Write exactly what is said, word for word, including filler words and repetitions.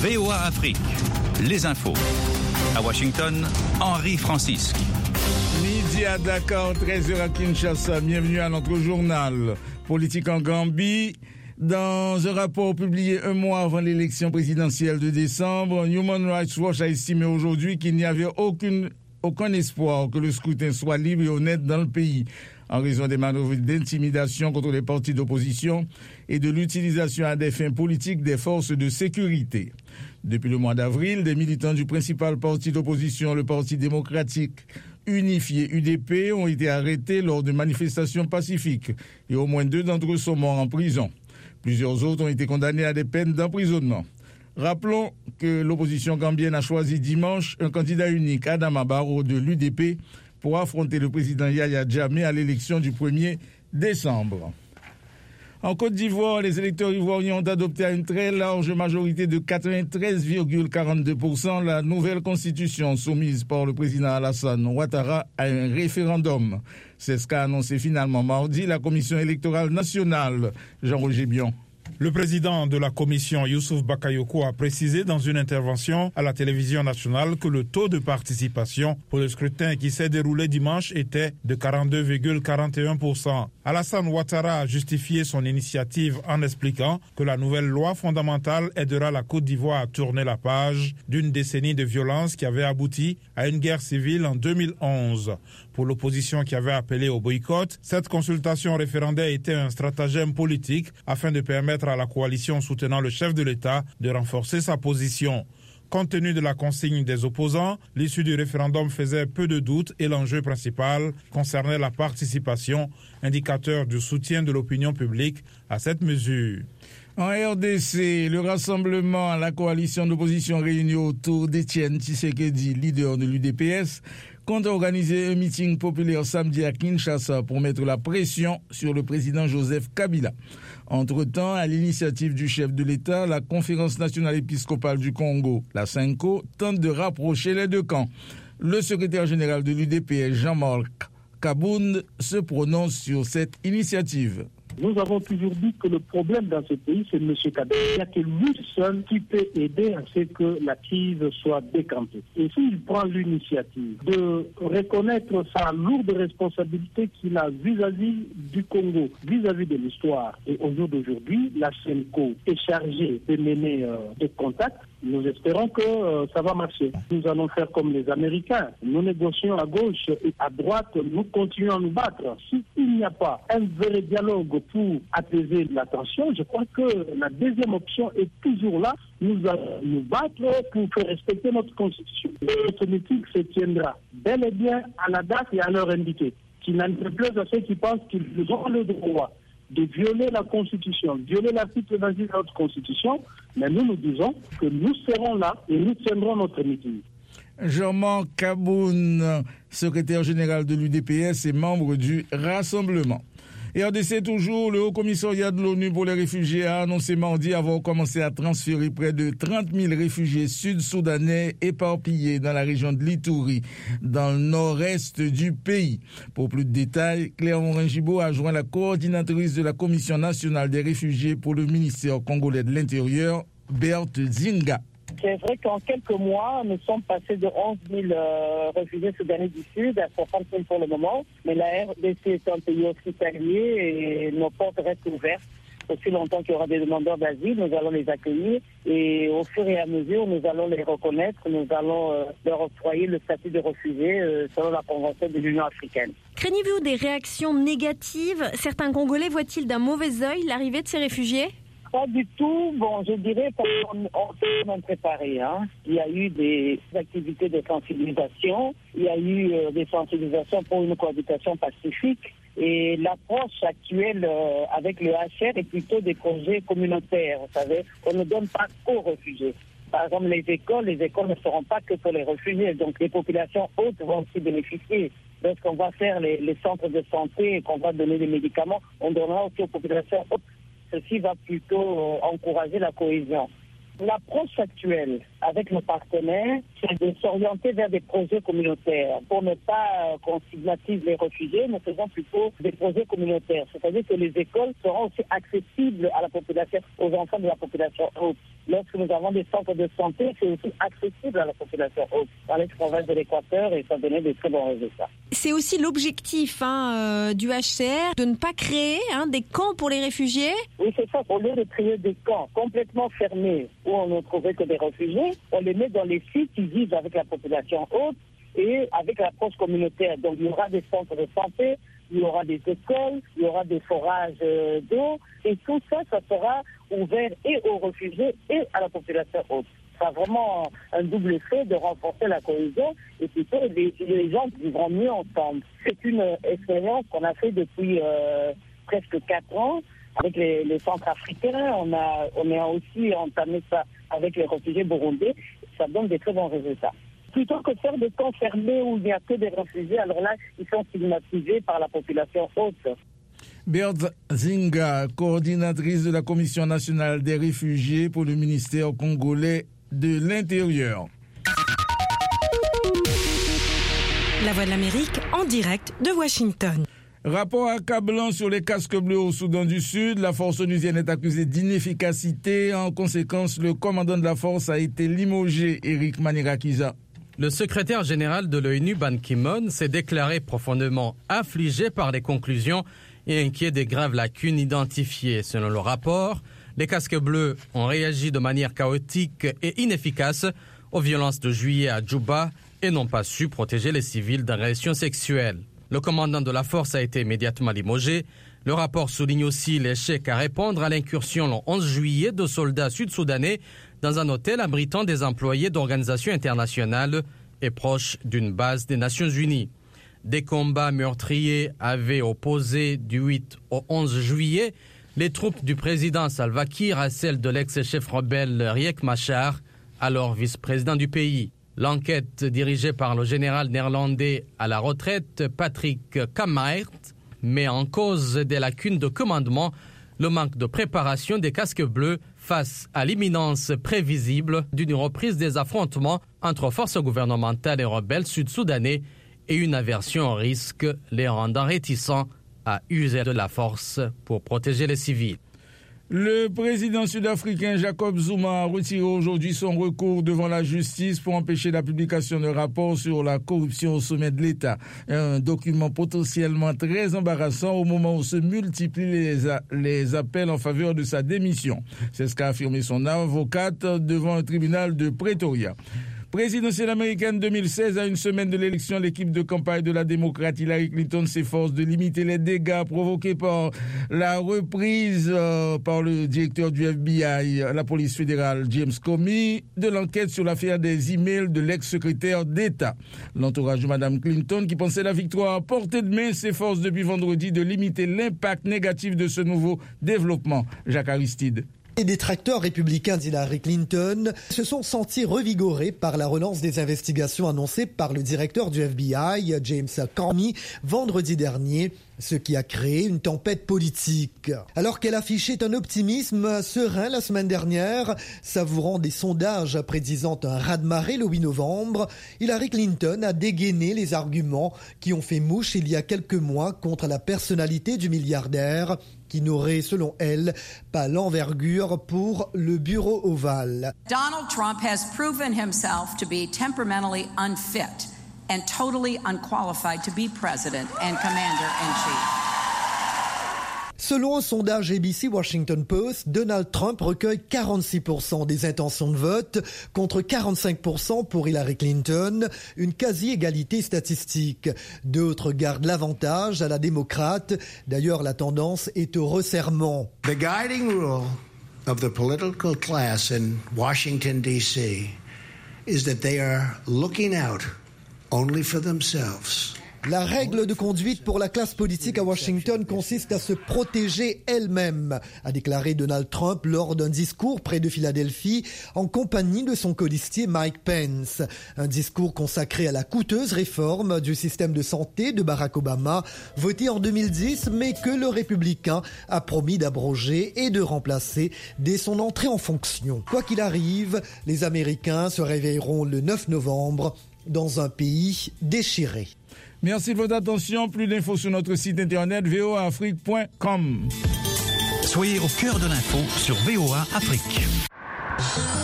V O A Afrique, les infos. À Washington, Henri Francisque. Midi à Dakar, treize heures à Kinshasa. Bienvenue à notre journal Politique en Gambie. Dans un rapport publié un mois avant l'élection présidentielle de décembre, Human Rights Watch a estimé aujourd'hui qu'il n'y avait aucune, aucun espoir que le scrutin soit libre et honnête dans le pays, en raison des manœuvres d'intimidation contre les partis d'opposition et de l'utilisation à des fins politiques des forces de sécurité. Depuis le mois d'avril, des militants du principal parti d'opposition, le Parti démocratique unifié U D P, ont été arrêtés lors de manifestations pacifiques et au moins deux d'entre eux sont morts en prison. Plusieurs autres ont été condamnés à des peines d'emprisonnement. Rappelons que l'opposition gambienne a choisi dimanche un candidat unique, Adama Barrow de l'U D P, pour affronter le président Yahya Jammeh à l'élection du premier décembre. En Côte d'Ivoire, les électeurs ivoiriens ont adopté à une très large majorité de quatre-vingt-treize virgule quarante-deux pour cent la nouvelle constitution soumise par le président Alassane Ouattara à un référendum. C'est ce qu'a annoncé finalement mardi la Commission électorale nationale. Jean-Roger Bion. Le président de la commission, Youssouf Bakayoko, a précisé dans une intervention à la télévision nationale que le taux de participation pour le scrutin qui s'est déroulé dimanche était de quarante-deux virgule quarante et un pour cent. Alassane Ouattara a justifié son initiative en expliquant que la nouvelle loi fondamentale aidera la Côte d'Ivoire à tourner la page d'une décennie de violence qui avait abouti à une guerre civile en deux mille onze. Pour l'opposition qui avait appelé au boycott, cette consultation référendaire était un stratagème politique afin de permettre à la coalition soutenant le chef de l'État de renforcer sa position. Compte tenu de la consigne des opposants, l'issue du référendum faisait peu de doute et l'enjeu principal concernait la participation, indicateur du soutien de l'opinion publique à cette mesure. En R D C, le rassemblement à la coalition d'opposition réunie autour d'Étienne Tshisekedi, leader de l'U D P S, compte organiser un meeting populaire samedi à Kinshasa pour mettre la pression sur le président Joseph Kabila. Entre-temps, à l'initiative du chef de l'État, la Conférence nationale épiscopale du Congo, la CENCO, tente de rapprocher les deux camps. Le secrétaire général de l'U D P S, Jean-Marc Kabound, se prononce sur cette initiative. Nous avons toujours dit que le problème dans ce pays, c'est M. Kabila. Il n'y a que lui seul qui peut aider à ce que la crise soit décantée. Et s'il prend l'initiative de reconnaître sa lourde responsabilité qu'il a vis-à-vis du Congo, vis-à-vis de l'histoire, et au jour d'aujourd'hui, la CENCO est chargée de mener euh, des contacts, nous espérons que euh, ça va marcher. Nous allons faire comme les Américains. Nous négocions à gauche et à droite, nous continuons à nous battre. S'il n'y a pas un vrai dialogue pour apaiser la tension, je crois que la deuxième option est toujours là. Nous allons nous battre pour faire respecter notre constitution. Notre meeting se tiendra bel et bien à la date et à l'heure indiquée. Qu'il n'en déplaise à ceux qui pensent qu'ils ont le droit de violer la Constitution, violer l'article vingt-huit de notre Constitution, mais nous nous disons que nous serons là et nous tiendrons notre meeting. Jean-Marc Kaboun, secrétaire général de l'U D P S et membre du Rassemblement. Et R D C toujours, le Haut-Commissariat de l'ONU pour les réfugiés a annoncé mardi avoir commencé à transférer près de trente mille réfugiés sud-soudanais éparpillés dans la région de l'Ituri, dans le nord-est du pays. Pour plus de détails, Claire Morin-Gibault a joint la coordinatrice de la Commission nationale des réfugiés pour le ministère congolais de l'Intérieur, Berthe Zinga. C'est vrai qu'en quelques mois, nous sommes passés de onze mille euh, réfugiés soudanais du Sud à soixante mille pour le moment. Mais la R D C est un pays hospitalier et nos portes restent ouvertes. Aussi longtemps qu'il y aura des demandeurs d'asile, nous allons les accueillir et au fur et à mesure, nous allons les reconnaître, nous allons euh, leur octroyer le statut de réfugié euh, selon la Convention de l'Union africaine. Craignez-vous des réactions négatives? Certains Congolais voient-ils d'un mauvais œil l'arrivée de ces réfugiés? Pas du tout. Bon, je dirais qu'on s'est même préparé. Hein. Il y a eu des activités de sensibilisation. Il y a eu euh, des sensibilisations pour une cohabitation pacifique. Et l'approche actuelle euh, avec le H R est plutôt des projets communautaires. Vous savez, on ne donne pas qu'aux réfugiés. Par exemple, les écoles, les écoles ne seront pas que pour les réfugiés. Donc, les populations hautes vont aussi bénéficier. Lorsqu'on va faire les, les centres de santé et qu'on va donner des médicaments, on donnera aussi aux populations hautes. Ceci va plutôt encourager la cohésion. L'approche actuelle avec nos partenaires, c'est de s'orienter vers des projets communautaires pour ne pas euh, qu'on stigmatise les réfugiés, nous faisons plutôt des projets communautaires. C'est-à-dire que les écoles seront aussi accessibles à la population, aux enfants de la population haute. Lorsque nous avons des centres de santé, c'est aussi accessible à la population haute. Dans les provinces de l'Équateur, et ça donnait des très bons résultats. C'est aussi l'objectif hein, euh, du H C R de ne pas créer hein, des camps pour les réfugiés. Oui, c'est ça. Au lieu de créer des camps complètement fermés où on ne trouvait que des réfugiés, on les met dans les sites qui vivent avec la population haute et avec l'approche communautaire. Donc il y aura des centres de santé, il y aura des écoles, il y aura des forages euh, d'eau et tout ça, ça sera ouvert et aux réfugiés et à la population haute. Ça a vraiment un double effet de renforcer la cohésion et plutôt les, les gens vivront mieux ensemble. C'est une expérience qu'on a fait depuis euh, presque quatre ans avec les, les centres africains. On a, on a aussi entamé ça avec les réfugiés burundais. Ça donne des très bons résultats. Plutôt que faire des camps fermés où il n'y a que des réfugiés, alors là, ils sont stigmatisés par la population haute. Berthe Zinga, coordinatrice de la Commission nationale des réfugiés pour le ministère congolais de l'Intérieur. La Voix de l'Amérique en direct de Washington. Rapport accablant sur les casques bleus au Soudan du Sud. La force onusienne est accusée d'inefficacité. En conséquence, le commandant de la force a été limogé, Eric Manirakiza. Le secrétaire général de l'ONU, Ban Ki-moon, s'est déclaré profondément affligé par les conclusions et inquiet des graves lacunes identifiées. Selon le rapport, les casques bleus ont réagi de manière chaotique et inefficace aux violences de juillet à Djouba et n'ont pas su protéger les civils d'agressions sexuelles. Le commandant de la force a été immédiatement limogé. Le rapport souligne aussi l'échec à répondre à l'incursion le onze juillet de soldats sud-soudanais dans un hôtel abritant des employés d'organisations internationales et proches d'une base des Nations Unies. Des combats meurtriers avaient opposé du huit au onze juillet les troupes du président Salva Kiir à celles de l'ex-chef rebelle Riek Machar, alors vice-président du pays. L'enquête dirigée par le général néerlandais à la retraite Patrick Kammaert met en cause des lacunes de commandement, le manque de préparation des casques bleus face à l'imminence prévisible d'une reprise des affrontements entre forces gouvernementales et rebelles sud-soudanais et une aversion au risque les rendant réticents à user de la force pour protéger les civils. Le président sud-africain Jacob Zuma a retiré aujourd'hui son recours devant la justice pour empêcher la publication d'un rapport sur la corruption au sommet de l'État. Un document potentiellement très embarrassant au moment où se multiplient les, a- les appels en faveur de sa démission. C'est ce qu'a affirmé son avocate devant un tribunal de Pretoria. Présidentielle américaine deux mille seize, à une semaine de l'élection, l'équipe de campagne de la démocrate Hillary Clinton s'efforce de limiter les dégâts provoqués par la reprise euh, par le directeur du F B I, la police fédérale James Comey, de l'enquête sur l'affaire des emails de l'ex-secrétaire d'État. L'entourage de Mme Clinton, qui pensait la victoire à portée de main, s'efforce depuis vendredi de limiter l'impact négatif de ce nouveau développement. Jacques Aristide. Les détracteurs républicains d'Hillary Clinton se sont sentis revigorés par la relance des investigations annoncées par le directeur du F B I, James Comey, vendredi dernier, ce qui a créé une tempête politique. Alors qu'elle affichait un optimisme serein la semaine dernière, savourant des sondages prédisant un raz-de-marée le huit novembre, Hillary Clinton a dégainé les arguments qui ont fait mouche il y a quelques mois contre la personnalité du milliardaire, qui n'aurait, selon elle, pas l'envergure pour le bureau ovale. Donald Trump has proven himself to be temperamentally unfit and totally unqualified to be president and commander-in-chief. Selon un sondage A B C Washington Post, Donald Trump recueille quarante-six pour cent des intentions de vote contre quarante-cinq pour cent pour Hillary Clinton, une quasi-égalité statistique. D'autres gardent l'avantage à la démocrate. D'ailleurs, la tendance est au resserrement. The guiding rule of the political class in Washington, D C is that they are looking out only for themselves. La règle de conduite pour la classe politique à Washington consiste à se protéger elle-même, a déclaré Donald Trump lors d'un discours près de Philadelphie en compagnie de son colistier Mike Pence. Un discours consacré à la coûteuse réforme du système de santé de Barack Obama, voté en deux mille dix, mais que le républicain a promis d'abroger et de remplacer dès son entrée en fonction. Quoi qu'il arrive, les Américains se réveilleront le neuf novembre dans un pays déchiré. Merci de votre attention. Plus d'infos sur notre site internet v o a afrique point com. Soyez au cœur de l'info sur V O A Afrique.